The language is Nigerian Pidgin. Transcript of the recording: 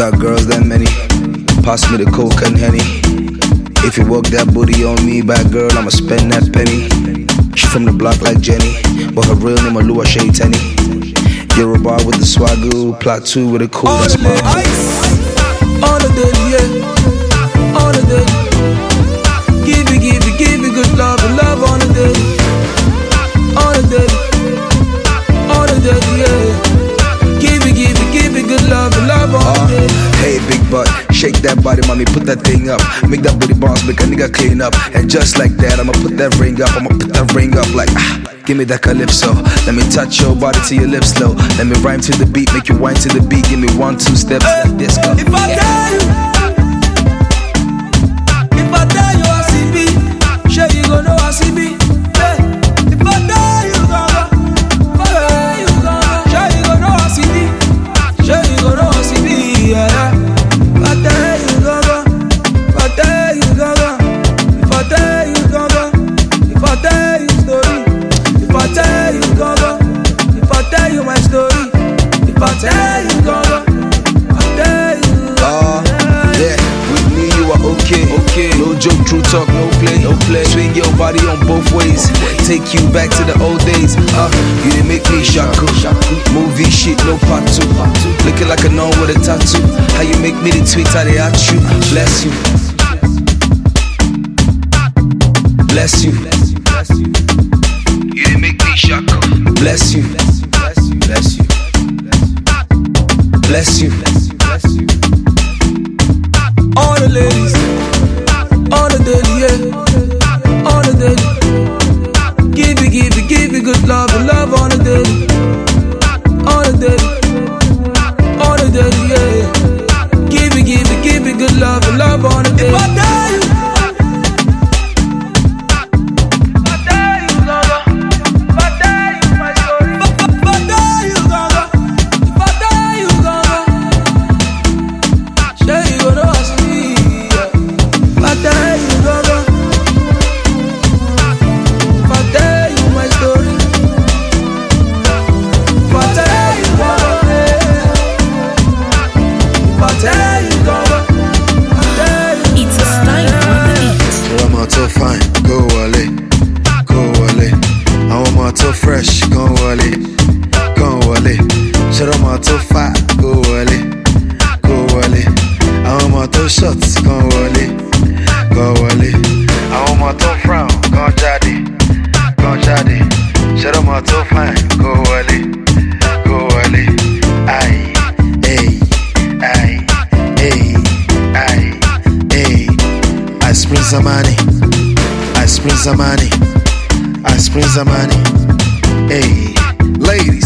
Got girls that many. Pass me the coke and Henny. If you work that booty on me, bad girl, I'ma spend that penny. She from the block like Jenny, but her real name Alua Shea Tenny. You're a bar with the swagoo, plot 2 with a cool that's my on the daily, yeah. On the daily. Give me good love and love on the daily. On the daily. On the daily, yeah. Give me good love and love on the daily. Hey, big butt, shake that body, mommy, put that thing up. Make that booty bounce, make a nigga clean up. And just like that, I'ma put that ring up. I'ma put that ring up like, give me that calypso. Let me touch your body to your lips slow. Let me rhyme to the beat, make you whine to the beat. Give me 1, 2 steps like disco. If I tell you I see me, sure you gon' know I see me. If I tell you, sure you gon' know I see me. Sure you gon' know I see me, yeah. If I tell you, if I tell you, if I tell you, if I tell you story, if I tell you, if I tell you my story, if I tell you, I tell you. Yeah, with me you are okay. No joke, true talk, no play. Swing your body on both ways. Take you back to the old days. You didn't make me shaku. Movie shit, no part 2. Looking like a nun with a tattoo. How you make me the tweet, how they at you. Bless you. Bless you. You didn't make me shaku. Bless you. Bless you. Bless you. All the ladies, on the daily, yeah. On the daily. Give me good love and love on the daily. On the daily. On the daily, yeah. Give me good love and love on the daily. If I tell you, fresh, gon' wale. Shout out my to fat, go wale. I want my to shots, gon' wale. I want my to frown, gon' jaddy. Shout out my to fine, go wale. Aye, ay. I spring some money. Hey, ladies.